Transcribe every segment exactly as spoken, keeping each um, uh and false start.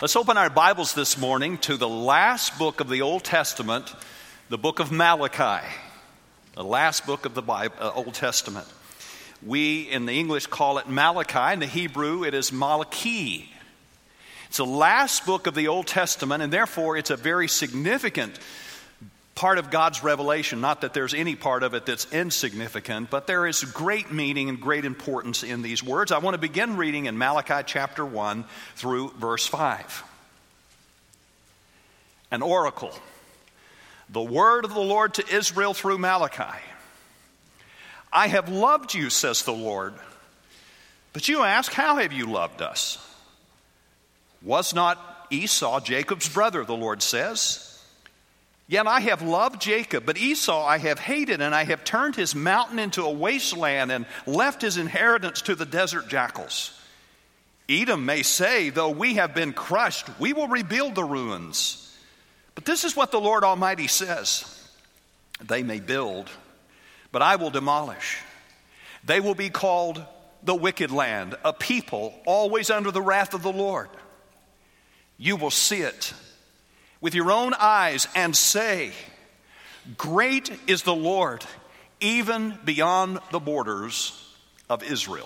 Let's open our Bibles this morning to the last book of the Old Testament, the book of Malachi, the last book of the Bible, uh, Old Testament. We in the English call it Malachi. In the Hebrew, it is Malachi. It's the last book of the Old Testament, and therefore it's a very significant part of God's revelation. Not that there's any part of it that's insignificant, but there is great meaning and great importance in these words. I want to begin reading in Malachi chapter one through verse five. An oracle. The word of the Lord to Israel through Malachi. I have loved you, says the Lord. But you ask, how have you loved us? Was not Esau Jacob's brother, the Lord says. Yet I have loved Jacob, but Esau I have hated, and I have turned his mountain into a wasteland and left his inheritance to the desert jackals. Edom may say, though we have been crushed, we will rebuild the ruins. But this is what the Lord Almighty says. They may build, but I will demolish. They will be called the wicked land, a people always under the wrath of the Lord. You will see it with your own eyes and say, great is the Lord, even beyond the borders of Israel.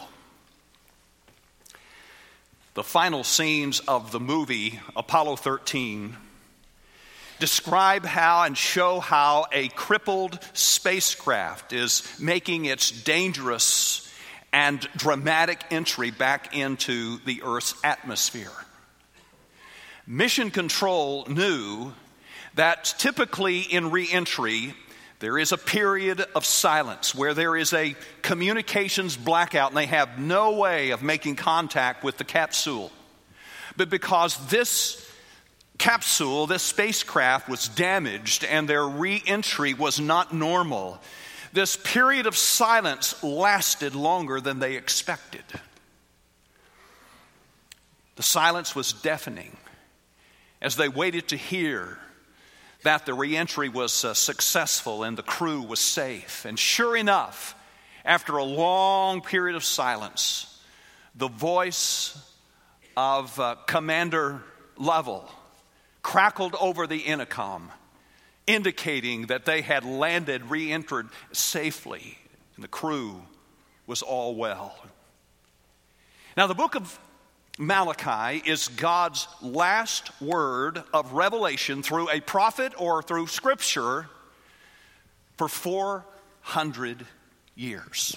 The final scenes of the movie Apollo thirteen describe how and show how a crippled spacecraft is making its dangerous and dramatic entry back into the Earth's atmosphere. Mission Control knew that typically in re-entry, there is a period of silence where there is a communications blackout and they have no way of making contact with the capsule. But because this capsule, this spacecraft was damaged and their re-entry was not normal, this period of silence lasted longer than they expected. The silence was deafening as they waited to hear that the re-entry was uh, successful and the crew was safe. And sure enough, after a long period of silence, the voice of uh, Commander Lovell crackled over the intercom, indicating that they had landed, re-entered safely, and the crew was all well. Now, the book of Malachi is God's last word of revelation through a prophet or through Scripture for four hundred years.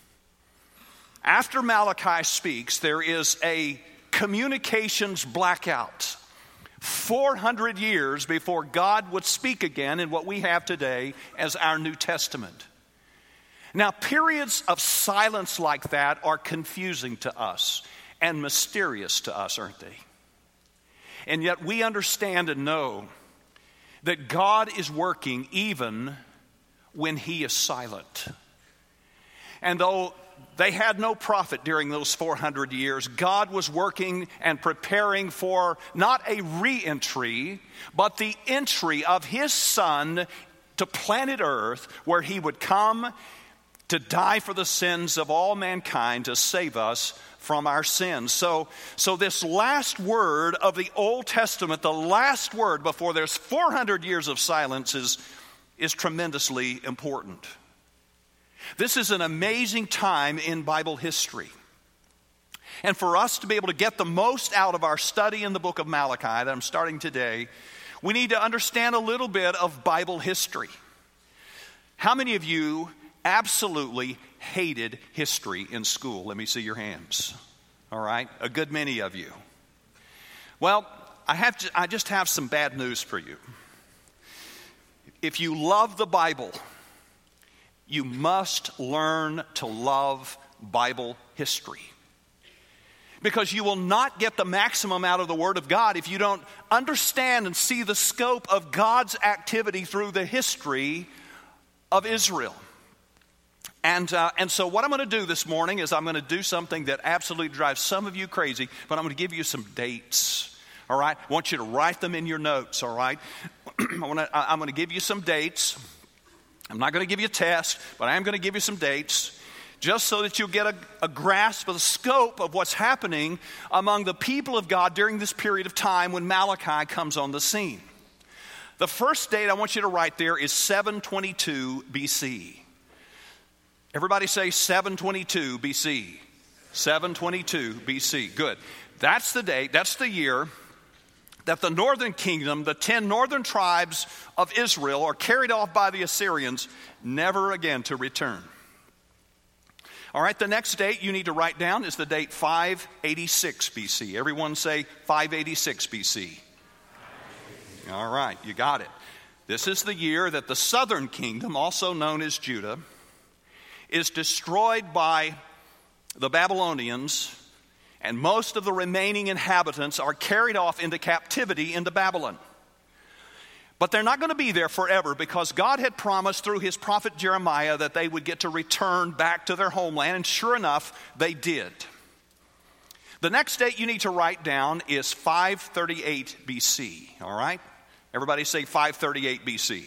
After Malachi speaks, there is a communications blackout. four hundred years before God would speak again in what we have today as our New Testament. Now, periods of silence like that are confusing to us and mysterious to us, aren't they? And yet we understand and know that God is working even when He is silent. And though they had no prophet during those four hundred years, God was working and preparing for not a re-entry, but the entry of His Son to planet Earth, where He would come to die for the sins of all mankind, to save us from our sins. So, so this last word of the Old Testament, the last word before there's four hundred years of silence, is, is tremendously important. This is an amazing time in Bible history. And for us to be able to get the most out of our study in the book of Malachi that I'm starting today, we need to understand a little bit of Bible history. How many of you absolutely hated history in school? Let me see your hands. All right, a good many of you. Well, I have to, I just have some bad news for you. If you love the Bible, you must learn to love Bible history. Because you will not get the maximum out of the Word of God if you don't understand and see the scope of God's activity through the history of Israel. And, uh, and so what I'm going to do this morning is I'm going to do something that absolutely drives some of you crazy, but I'm going to give you some dates, all right? I want you to write them in your notes, all right? I wanna, I'm going to give you some dates. I'm not going to give you a test, but I am going to give you some dates just so that you'll get a, a grasp of the scope of what's happening among the people of God during this period of time when Malachi comes on the scene. The first date I want you to write there is seven twenty-two B C. Everybody say seven twenty-two B C. seven twenty-two B C. Good. That's the date, that's the year that the northern kingdom, the ten northern tribes of Israel, are carried off by the Assyrians, never again to return. All right, the next date you need to write down is the date five eighty-six B C. Everyone say five eighty-six B C. All right, you got it. This is the year that the southern kingdom, also known as Judah, is destroyed by the Babylonians, and most of the remaining inhabitants are carried off into captivity into Babylon. But they're not going to be there forever, because God had promised through his prophet Jeremiah that they would get to return back to their homeland, and sure enough, they did. The next date you need to write down is five thirty-eight B C, all right? Everybody say five thirty-eight B C.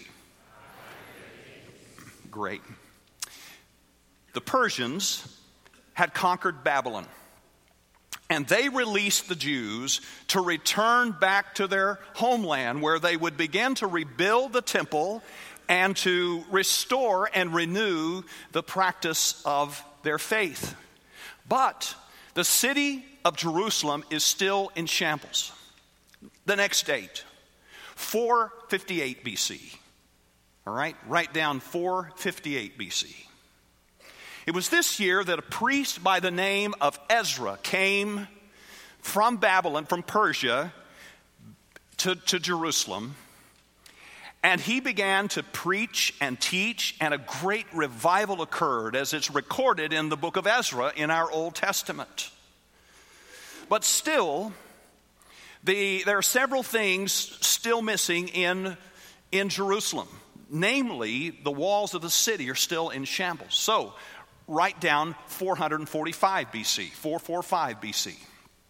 Great. The Persians had conquered Babylon, and they released the Jews to return back to their homeland, where they would begin to rebuild the temple and to restore and renew the practice of their faith. But the city of Jerusalem is still in shambles. The next date, four fifty-eight B C. All right, write down four fifty-eight B C. It was this year that a priest by the name of Ezra came from Babylon, from Persia, to, to Jerusalem, and he began to preach and teach, and a great revival occurred, as it's recorded in the book of Ezra in our Old Testament. But still, the, there are several things still missing in, in Jerusalem. Namely, the walls of the city are still in shambles. So, write down four forty-five B C, four forty-five B C.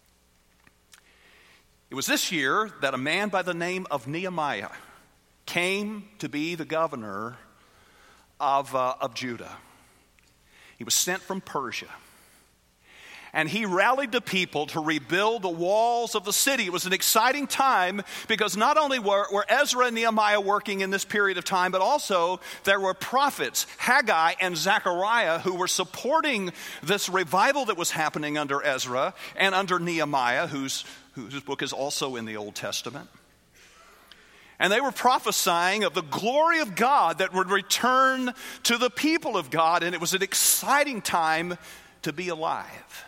It was this year that a man by the name of Nehemiah came to be the governor of, uh, of Judah. He was sent from Persia. And he rallied the people to rebuild the walls of the city. It was an exciting time, because not only were, were Ezra and Nehemiah working in this period of time, but also there were prophets, Haggai and Zechariah, who were supporting this revival that was happening under Ezra and under Nehemiah, whose, whose book is also in the Old Testament. And they were prophesying of the glory of God that would return to the people of God, and it was an exciting time to be alive.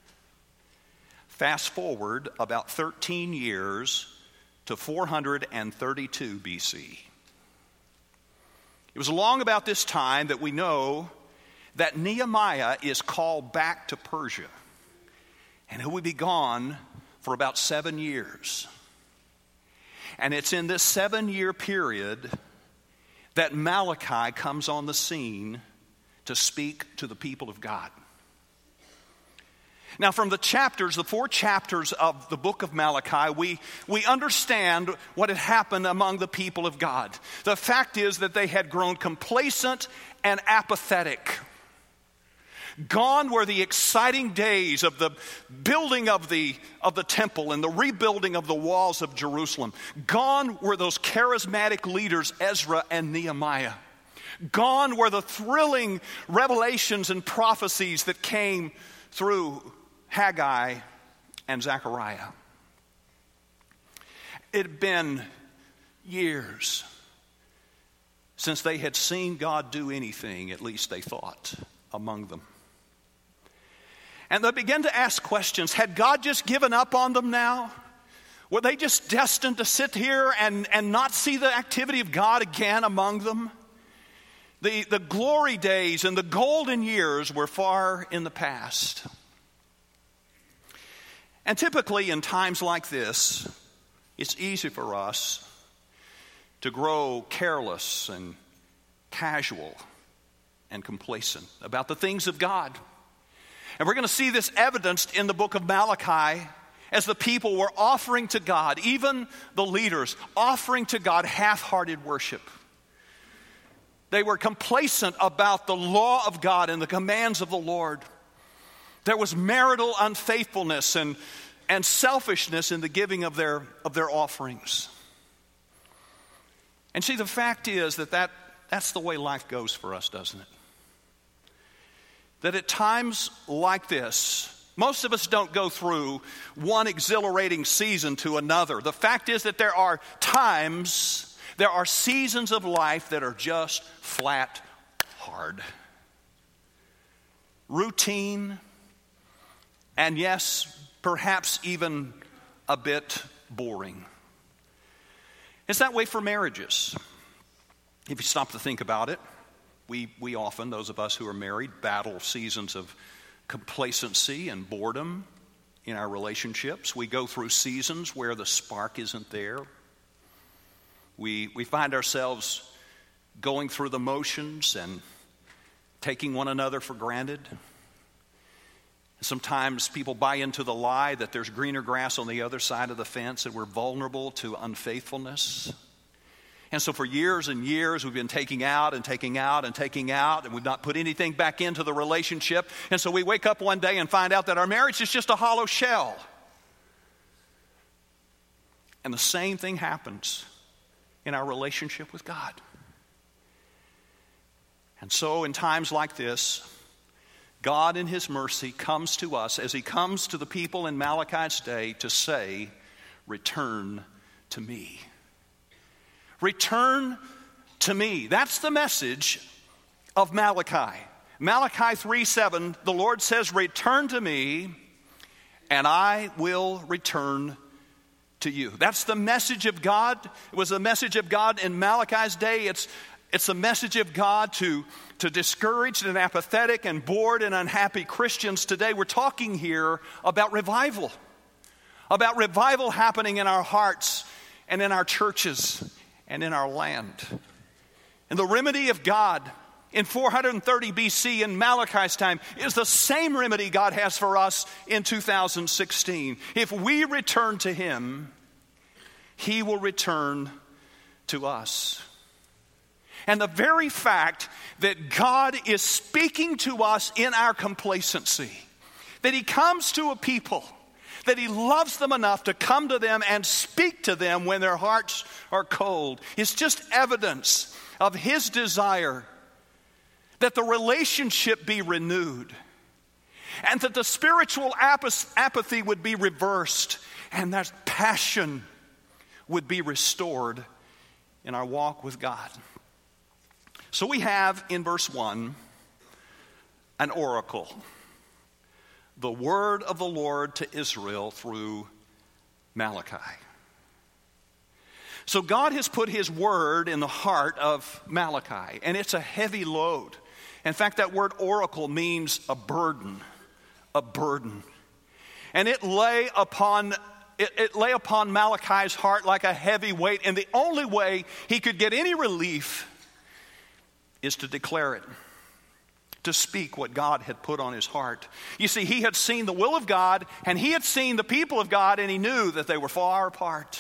Fast forward about thirteen years to four thirty-two B C. It was along about this time that we know that Nehemiah is called back to Persia, and he will be gone for about seven years. And it's in this seven-year period that Malachi comes on the scene to speak to the people of God. Now, from the chapters, the four chapters of the book of Malachi, we, we understand what had happened among the people of God. The fact is that they had grown complacent and apathetic. Gone were the exciting days of the building of the, of the temple and the rebuilding of the walls of Jerusalem. Gone were those charismatic leaders, Ezra and Nehemiah. Gone were the thrilling revelations and prophecies that came through Haggai and Zechariah. It had been years since they had seen God do anything, at least they thought, among them. And they began to ask questions. Had God just given up on them now? Were they just destined to sit here and, and not see the activity of God again among them? The, the glory days and the golden years were far in the past. And typically in times like this, it's easy for us to grow careless and casual and complacent about the things of God. And we're going to see this evidenced in the book of Malachi, as the people were offering to God, even the leaders, offering to God half-hearted worship. They were complacent about the law of God and the commands of the Lord. There was marital unfaithfulness and, and selfishness in the giving of their, of their offerings. And see, the fact is that, that that's the way life goes for us, doesn't it? That at times like this, most of us don't go through one exhilarating season to another. The fact is that there are times, there are seasons of life that are just flat hard. Routine, and yes, perhaps even a bit boring. It's that way for marriages. If you stop to think about it, we, we often, those of us who are married, battle seasons of complacency and boredom in our relationships. We go through seasons where the spark isn't there. We, we find ourselves going through the motions and taking one another for granted. Sometimes people buy into the lie that there's greener grass on the other side of the fence and we're vulnerable to unfaithfulness. And so for years and years we've been taking out and taking out and taking out, and we've not put anything back into the relationship. And so we wake up one day and find out that our marriage is just a hollow shell. And the same thing happens in our relationship with God. And so in times like this, God in his mercy comes to us as he comes to the people in Malachi's day to say, return to me. Return to me. That's the message of Malachi. Malachi three seven, the Lord says, return to me and I will return to you. That's the message of God. It was the message of God in Malachi's day. It's It's a message of God to, to discouraged and apathetic and bored and unhappy Christians today. We're talking here about revival. About revival happening in our hearts and in our churches and in our land. And the remedy of God in four thirty B C in Malachi's time is the same remedy God has for us in two thousand sixteen. If we return to him, he will return to us. And the very fact that God is speaking to us in our complacency, that he comes to a people, that he loves them enough to come to them and speak to them when their hearts are cold, is just evidence of his desire that the relationship be renewed and that the spiritual apathy would be reversed and that passion would be restored in our walk with God. So we have in verse one an oracle, the word of the Lord to Israel through Malachi. So God has put his word in the heart of Malachi, and it's a heavy load. In fact, that word oracle means a burden, a burden. And it lay upon it, it lay upon Malachi's heart like a heavy weight, and the only way he could get any relief is to declare it, to speak what God had put on his heart. You see, he had seen the will of God, and he had seen the people of God, and he knew that they were far apart.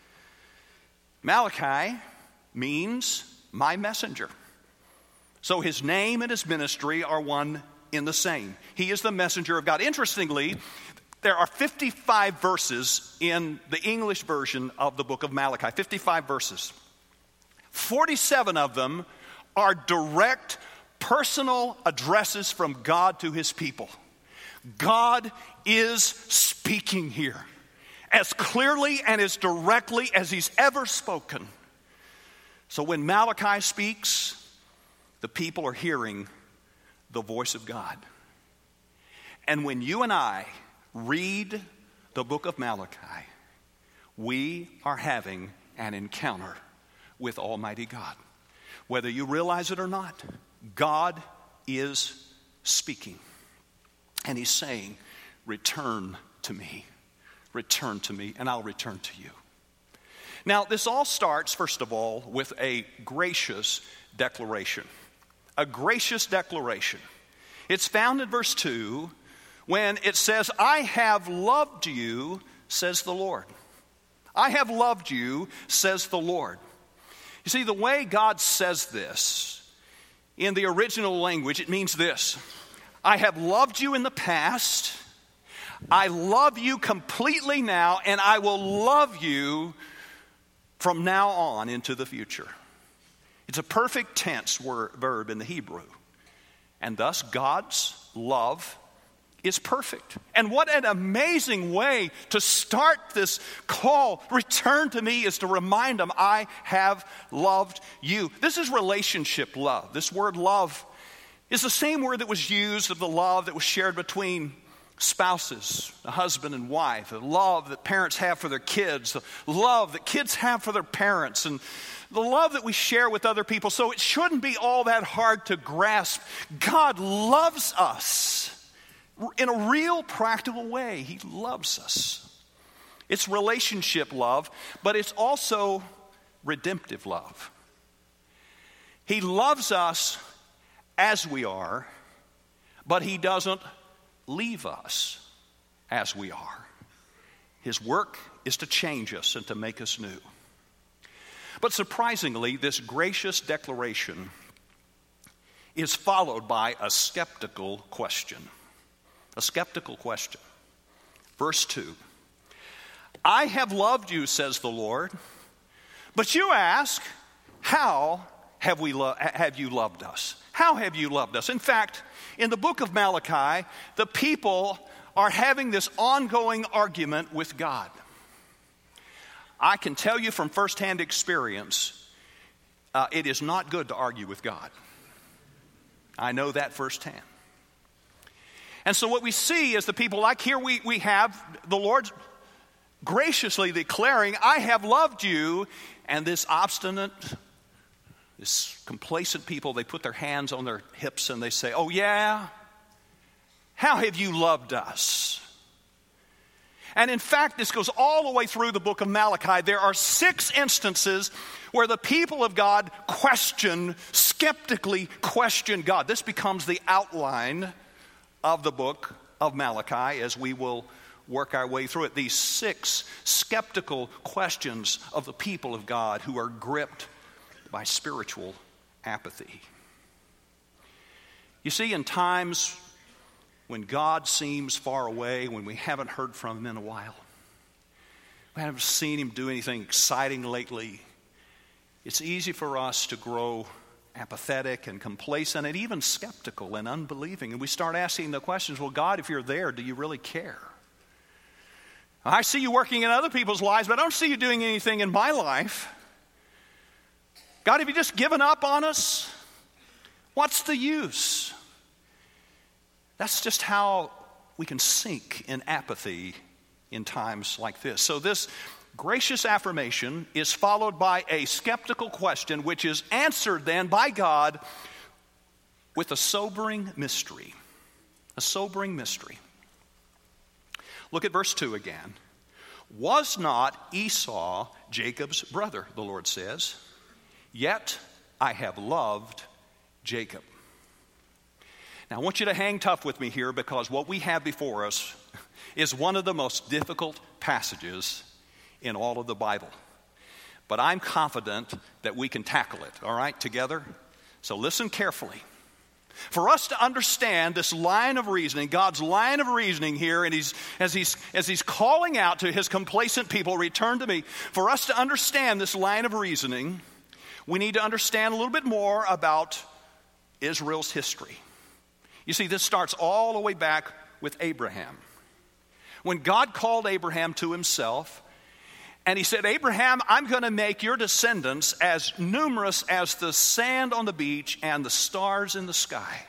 Malachi means my messenger. So his name and his ministry are one in the same. He is the messenger of God. Interestingly, there are fifty-five verses in the English version of the book of Malachi, fifty-five verses. forty-seven of them are direct personal addresses from God to his people. God is speaking here as clearly and as directly as he's ever spoken. So when Malachi speaks, the people are hearing the voice of God. And when you and I read the book of Malachi, we are having an encounter with Almighty God. Whether you realize it or not, God is speaking. And he's saying, return to me. Return to me, and I'll return to you. Now, this all starts, first of all, with a gracious declaration. A gracious declaration. It's found in verse two when it says, I have loved you, says the Lord. I have loved you, says the Lord. You see, the way God says this in the original language, it means this: I have loved you in the past, I love you completely now, and I will love you from now on into the future. It's a perfect tense word, verb in the Hebrew. And thus God's love is perfect. And what an amazing way to start this call, return to me, is to remind them, I have loved you. This is relationship love. This word love is the same word that was used of the love that was shared between spouses, a husband and wife, the love that parents have for their kids, the love that kids have for their parents, and the love that we share with other people. So it shouldn't be all that hard to grasp. God loves us in a real practical way. He loves us. It's relationship love, but it's also redemptive love. He loves us as we are, but he doesn't leave us as we are. His work is to change us and to make us new. But surprisingly, this gracious declaration is followed by a skeptical question. A skeptical question. Verse two. I have loved you, says the Lord, but you ask, how have we lo- have you loved us? How have you loved us? In fact, in the book of Malachi, the people are having this ongoing argument with God. I can tell you from firsthand experience, uh, it is not good to argue with God. I know that firsthand. And so what we see is the people, like here we, we have the Lord graciously declaring, I have loved you, and this obstinate, this complacent people, they put their hands on their hips and they say, oh yeah? How have you loved us? And in fact, this goes all the way through the book of Malachi. There are six instances where the people of God question, skeptically question God. This becomes the outline of the book of Malachi as we will work our way through it. These six skeptical questions of the people of God who are gripped by spiritual apathy. You see, in times when God seems far away, when we haven't heard from him in a while, we haven't seen him do anything exciting lately, it's easy for us to grow apathetic and complacent and even skeptical and unbelieving. And we start asking the questions, well, God, if you're there, do you really care? I see you working in other people's lives, but I don't see you doing anything in my life. God, have you just given up on us? What's the use? That's just how we can sink in apathy in times like this. So this gracious affirmation is followed by a skeptical question, which is answered then by God with a sobering mystery. A sobering mystery. Look at verse two again. Was not Esau Jacob's brother, the Lord says, yet I have loved Jacob. Now, I want you to hang tough with me here, because what we have before us is one of the most difficult passages in all of the Bible. But I'm confident that we can tackle it, all right, together? So listen carefully. For us to understand this line of reasoning, God's line of reasoning here, and he's, as, he's, as he's calling out to his complacent people, return to me. For us to understand this line of reasoning, we need to understand a little bit more about Israel's history. You see, this starts all the way back with Abraham. When God called Abraham to himself, and he said, Abraham, I'm going to make your descendants as numerous as the sand on the beach and the stars in the sky.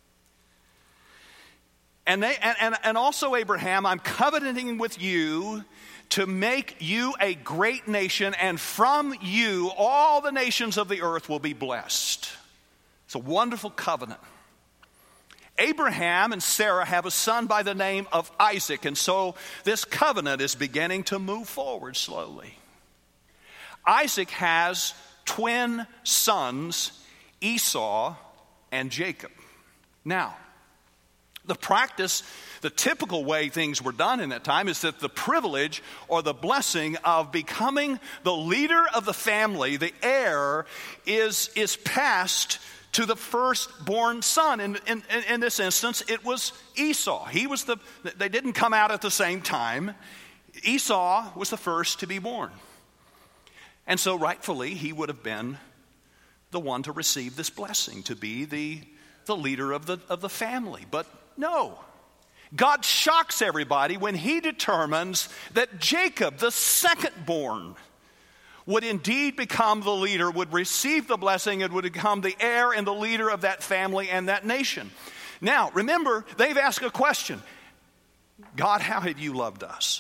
And, they, and, and, and also, Abraham, I'm covenanting with you to make you a great nation, and from you all the nations of the earth will be blessed. It's a wonderful covenant. Abraham and Sarah have a son by the name of Isaac, and so this covenant is beginning to move forward slowly. Isaac has twin sons, Esau and Jacob. Now, the practice, the typical way things were done in that time is that the privilege or the blessing of becoming the leader of the family, the heir, is, is passed to the firstborn son. In, in, in this instance, it was Esau. He was the, they didn't come out at the same time. Esau was the first to be born. And so rightfully, he would have been the one to receive this blessing, to be the, the leader of the, of the family. But no, God shocks everybody when he determines that Jacob, the second-born, would indeed become the leader, would receive the blessing, and would become the heir and the leader of that family and that nation. Now, remember, they've asked a question. God, how have you loved us?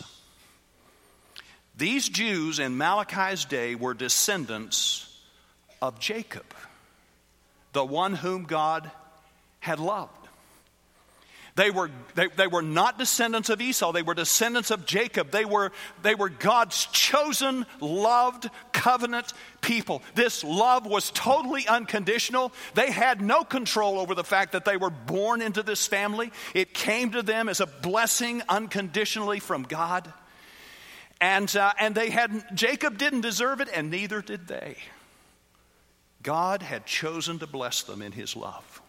These Jews in Malachi's day were descendants of Jacob, the one whom God had loved. They were, they, they were not descendants of Esau. They were descendants of Jacob. They were, they were God's chosen, loved, covenant people. This love was totally unconditional. They had no control over the fact that they were born into this family. It came to them as a blessing unconditionally from God. And, uh, and they had, Jacob didn't deserve it, and neither did they. God had chosen to bless them in his love.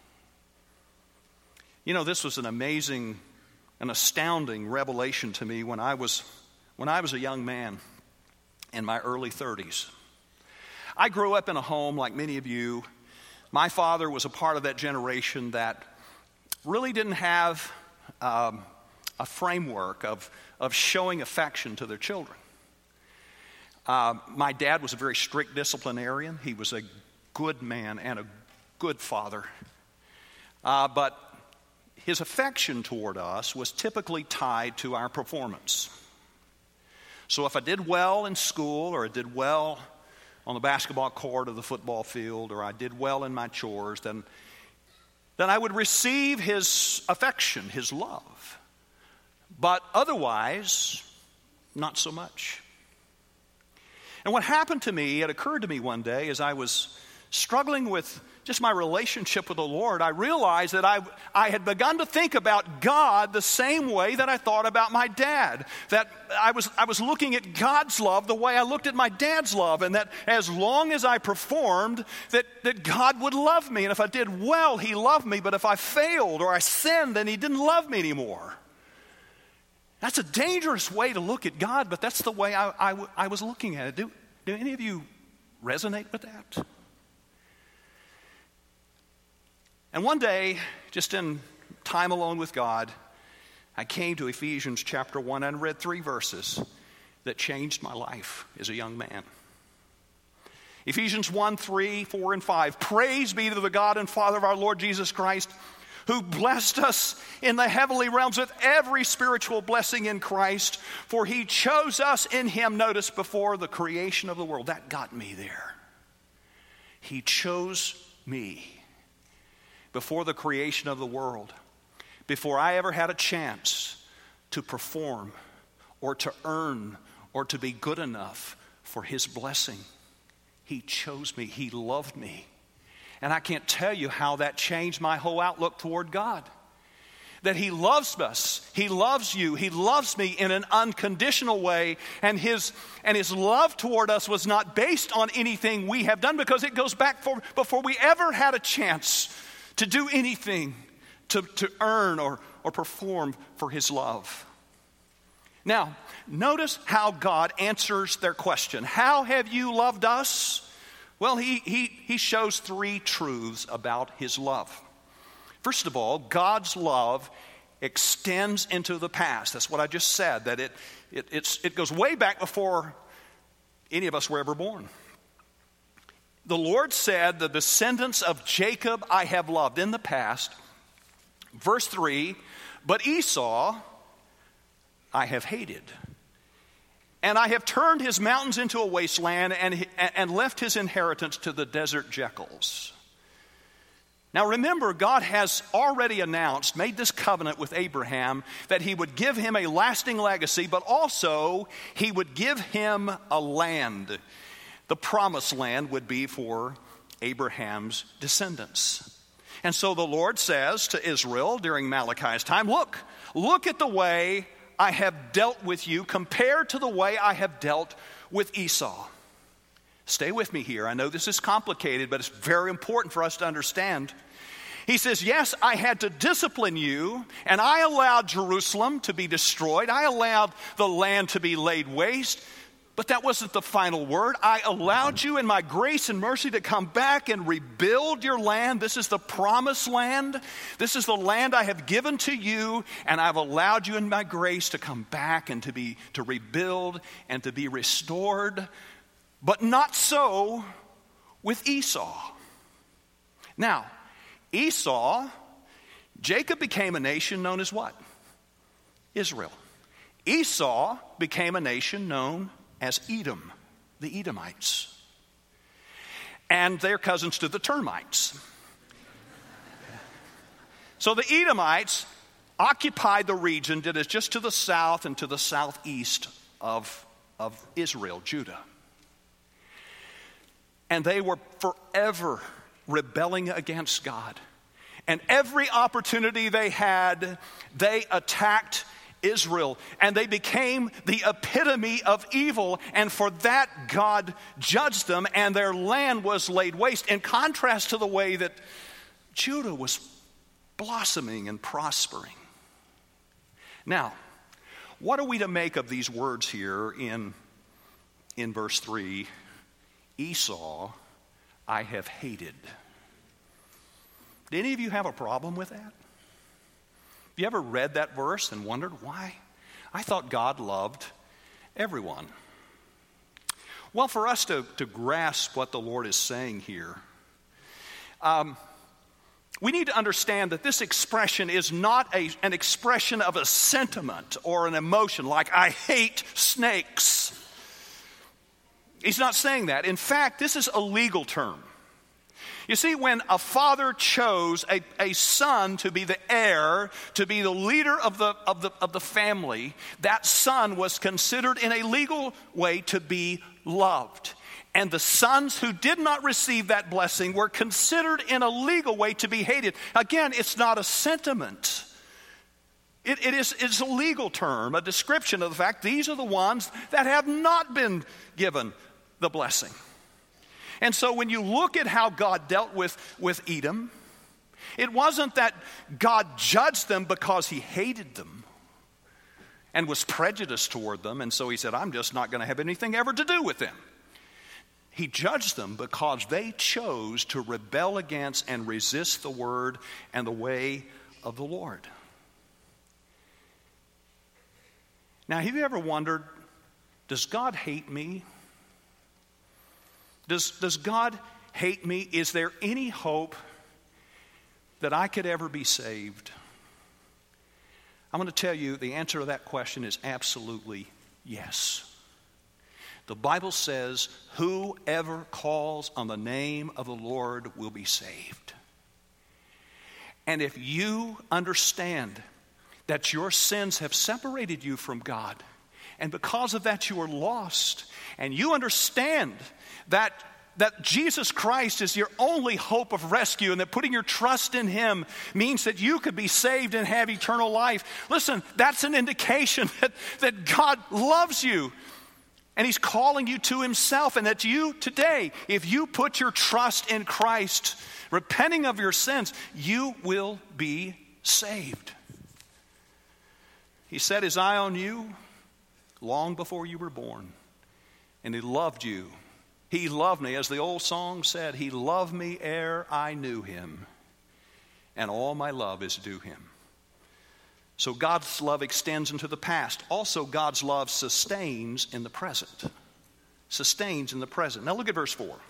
You know, this was an amazing, an astounding revelation to me when I was when I was a young man in my early thirties. I grew up in a home like many of you. My father was a part of that generation that really didn't have um, a framework of, of showing affection to their children. Uh, my dad was a very strict disciplinarian. He was a good man and a good father. Uh, but his affection toward us was typically tied to our performance. So if I did well in school, or I did well on the basketball court or the football field, or I did well in my chores, then, then I would receive his affection, his love. But otherwise, not so much. And what happened to me, it occurred to me one day as I was struggling with just my relationship with the Lord, I realized that I, I had begun to think about God the same way that I thought about my dad. That I was, I was looking at God's love the way I looked at my dad's love, and that as long as I performed, that, that God would love me. And if I did well, he loved me. But if I failed or I sinned, then he didn't love me anymore. That's a dangerous way to look at God, but that's the way I, I, I was looking at it. Do, do any of you resonate with that? And one day, just in time alone with God, I came to Ephesians chapter one and read three verses that changed my life as a young man. Ephesians one, three, four, and five. Praise be to the God and Father of our Lord Jesus Christ, who blessed us in the heavenly realms with every spiritual blessing in Christ, for he chose us in him, notice, before the creation of the world. That got me there. He chose me before the creation of the world, before I ever had a chance to perform or to earn or to be good enough for his blessing. He chose me. He loved me. And I can't tell you how that changed my whole outlook toward God. That he loves us. He loves you. He loves me in an unconditional way. And his, and his love toward us was not based on anything we have done, because it goes back for, before we ever had a chance to do anything to, to earn or, or perform for his love. Now, notice how God answers their question. How have you loved us? Well, he, he, he shows three truths about his love. First of all, God's love extends into the past. That's what I just said, that it, it, it's, it goes way back before any of us were ever born. The Lord said, the descendants of Jacob I have loved in the past. Verse three, but Esau I have hated. And I have turned his mountains into a wasteland and, and left his inheritance to the desert jackals. Now remember, God has already announced, made this covenant with Abraham, that he would give him a lasting legacy, but also he would give him a land. The promised land would be for Abraham's descendants. And so the Lord says to Israel during Malachi's time, look, look at the way I have dealt with you compared to the way I have dealt with Esau. Stay with me here. I know this is complicated, but it's very important for us to understand. He says, yes, I had to discipline you, and I allowed Jerusalem to be destroyed. I allowed the land to be laid waste, but that wasn't the final word. I allowed you in my grace and mercy to come back and rebuild your land. This is the promised land. This is the land I have given to you, and I've allowed you in my grace to come back and to be to rebuild and to be restored. But not so with Esau. Now, Esau, Jacob became a nation known as what? Israel. Esau became a nation known as Edom, the Edomites. And they're cousins to the termites. So the Edomites occupied the region that is just to the south and to the southeast of, of Israel, Judah. And they were forever rebelling against God. And every opportunity they had, they attacked Israel. And they became the epitome of evil. And for that, God judged them, and their land was laid waste. In contrast to the way that Judah was blossoming and prospering. Now, what are we to make of these words here in, in verse three? Esau, I have hated. Did any of you have a problem with that? Have you ever read that verse and wondered why? I thought God loved everyone. Well, for us to, to grasp what the Lord is saying here, um, we need to understand that this expression is not a, an expression of a sentiment or an emotion like, I hate snakes. He's not saying that. In fact, this is a legal term. You see, when a father chose a, a son to be the heir, to be the leader of the, of, the, of the family, that son was considered in a legal way to be loved. And the sons who did not receive that blessing were considered in a legal way to be hated. Again, it's not a sentiment. It, it is it's a legal term, a description of the fact these are the ones that have not been given the blessing. And so when you look at how God dealt with, with Edom, it wasn't that God judged them because he hated them and was prejudiced toward them, and so he said, I'm just not going to have anything ever to do with them. He judged them because they chose to rebel against and resist the word and the way of the Lord. Now, have you ever wondered, does God hate me? Does, does God hate me? Is there any hope that I could ever be saved? I'm going to tell you the answer to that question is absolutely yes. The Bible says, whoever calls on the name of the Lord will be saved. And if you understand that your sins have separated you from God, and because of that you are lost, and you understand that, that Jesus Christ is your only hope of rescue, and that putting your trust in him means that you could be saved and have eternal life. Listen, that's an indication that, that God loves you. And he's calling you to himself, and that you today, if you put your trust in Christ, repenting of your sins, you will be saved. He set his eye on you long before you were born, and he loved you. He loved me, as the old song said, he loved me ere I knew him, and all my love is due him. So God's love extends into the past. Also, God's love sustains in the present. Sustains in the present. Now look at verse four.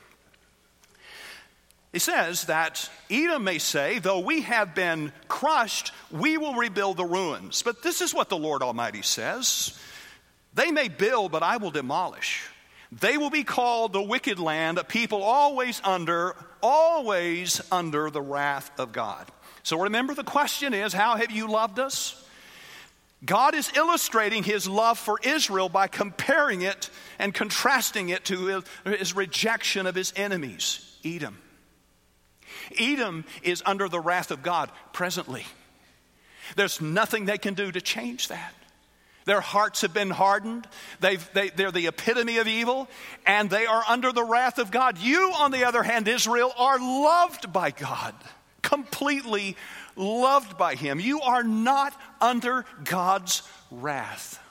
It says that Edom may say, though we have been crushed, we will rebuild the ruins. But this is what the Lord Almighty says. They may build, but I will demolish. They will be called the wicked land, a people always under, always under the wrath of God. So remember, the question is, how have you loved us? God is illustrating his love for Israel by comparing it and contrasting it to his rejection of his enemies, Edom. Edom is under the wrath of God presently. There's nothing they can do to change that. Their hearts have been hardened. They've, they, they're the epitome of evil, and they are under the wrath of God. You, on the other hand, Israel, are loved by God, completely loved by Him. You are not under God's wrath.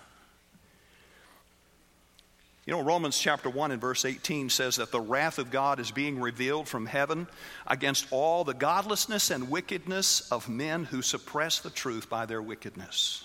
You know, Romans chapter one and verse eighteen says that the wrath of God is being revealed from heaven against all the godlessness and wickedness of men who suppress the truth by their wickedness.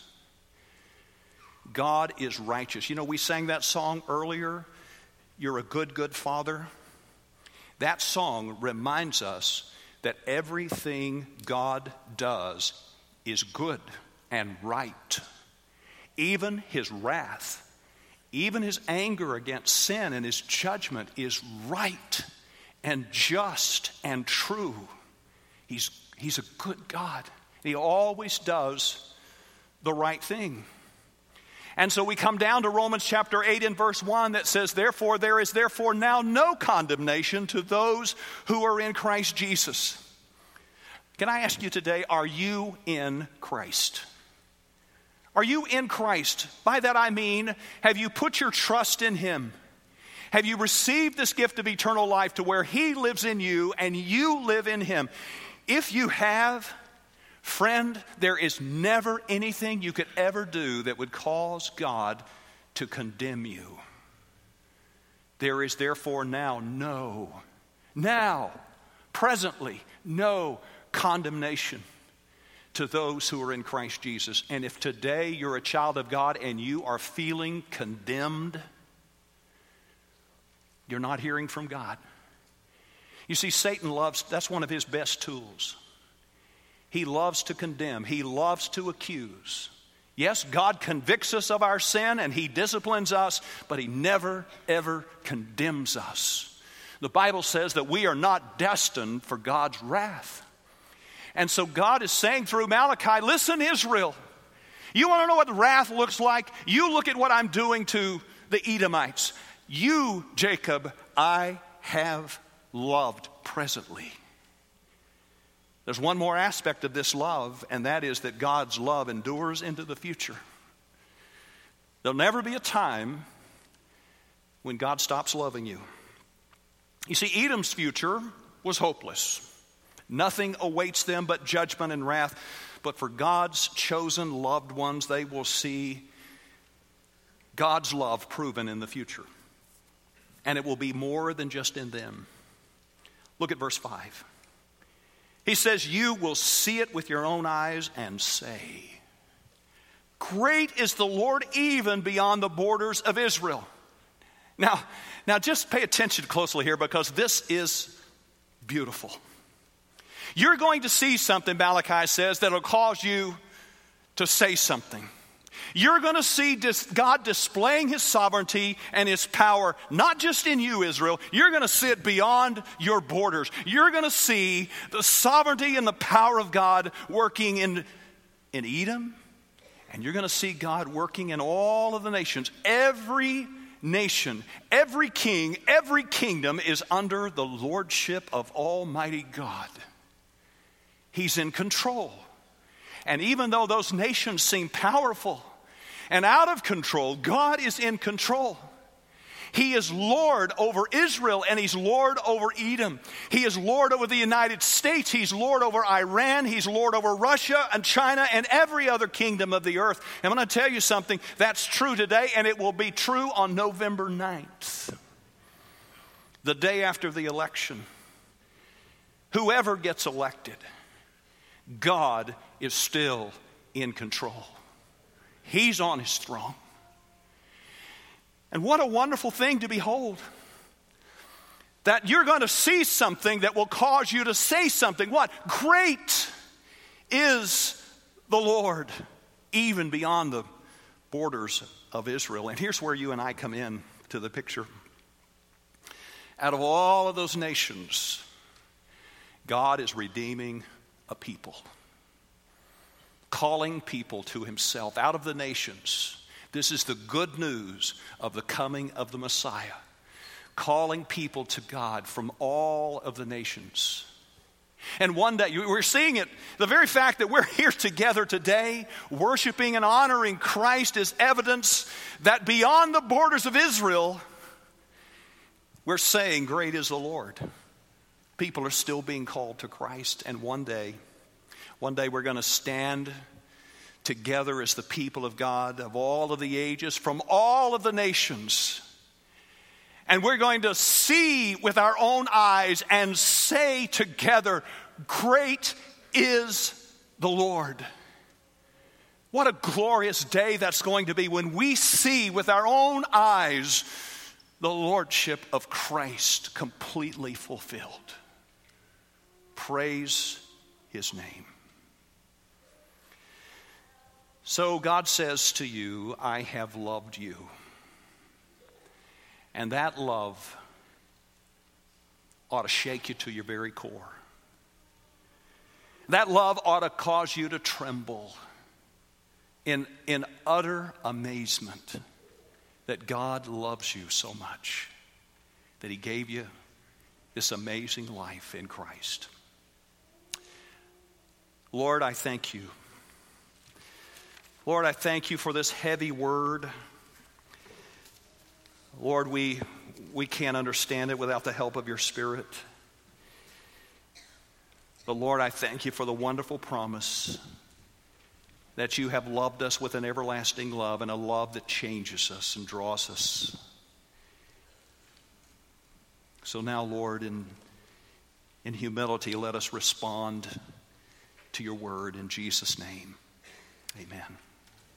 God is righteous. You know, we sang that song earlier, You're a Good, Good Father. That song reminds us that everything God does is good and right. Even His wrath, even His anger against sin and His judgment is right and just and true. He's, he's a good God. He always does the right thing. And so we come down to Romans chapter eight and verse one that says, therefore, there is therefore now no condemnation to those who are in Christ Jesus. Can I ask you today, are you in Christ? Are you in Christ? By that I mean, have you put your trust in Him? Have you received this gift of eternal life to where He lives in you and you live in Him? If you have, friend, there is never anything you could ever do that would cause God to condemn you. There is therefore now no, now, presently, no condemnation to those who are in Christ Jesus. And if today you're a child of God and you are feeling condemned, you're not hearing from God. You see, Satan loves, that's one of his best tools. He loves to condemn. He loves to accuse. Yes, God convicts us of our sin and He disciplines us, but He never, ever condemns us. The Bible says that we are not destined for God's wrath. And so God is saying through Malachi, listen, Israel, you want to know what wrath looks like? You look at what I'm doing to the Edomites. You, Jacob, I have loved presently. There's one more aspect of this love, and that is that God's love endures into the future. There'll never be a time when God stops loving you. You see, Edom's future was hopeless. Nothing awaits them but judgment and wrath. But for God's chosen loved ones, they will see God's love proven in the future. And it will be more than just in them. Look at verse five. He says, you will see it with your own eyes and say, great is the Lord even beyond the borders of Israel. Now, now just pay attention closely here because this is beautiful. You're going to see something, Malachi says, that will cause you to say something. You're going to see God displaying His sovereignty and His power, not just in you, Israel. You're going to see it beyond your borders. You're going to see the sovereignty and the power of God working in, in Edom, and you're going to see God working in all of the nations. Every nation, every king, every kingdom is under the lordship of Almighty God. He's in control. And even though those nations seem powerful and out of control, God is in control. He is Lord over Israel and He's Lord over Edom. He is Lord over the United States. He's Lord over Iran. He's Lord over Russia and China and every other kingdom of the earth. And I'm going to tell you something, that's true today, and it will be true on November ninth, the day after the election. Whoever gets elected, God is still in control. He's on His throne. And what a wonderful thing to behold. That you're going to see something that will cause you to say something. What? Great is the Lord, even beyond the borders of Israel. And here's where you and I come in to the picture. Out of all of those nations, God is redeeming a people, calling people to Himself out of the nations. This is the good news of the coming of the Messiah, calling people to God from all of the nations. And one day, we're seeing it, the very fact that we're here together today, worshiping and honoring Christ is evidence that beyond the borders of Israel, we're saying, great is the Lord. People are still being called to Christ. And one day, one day we're going to stand together as the people of God of all of the ages, from all of the nations. And we're going to see with our own eyes and say together, great is the Lord. What a glorious day that's going to be when we see with our own eyes the lordship of Christ completely fulfilled. Praise his name. So God says to you, I have loved you. And that love ought to shake you to your very core. That love ought to cause you to tremble in, in utter amazement that God loves you so much, that he gave you this amazing life in Christ. Lord, I thank you. Lord, I thank you for this heavy word. Lord, we, we can't understand it without the help of your Spirit. But Lord, I thank you for the wonderful promise that you have loved us with an everlasting love, and a love that changes us and draws us. So now, Lord, in, in humility, let us respond to your word in Jesus' name. Amen.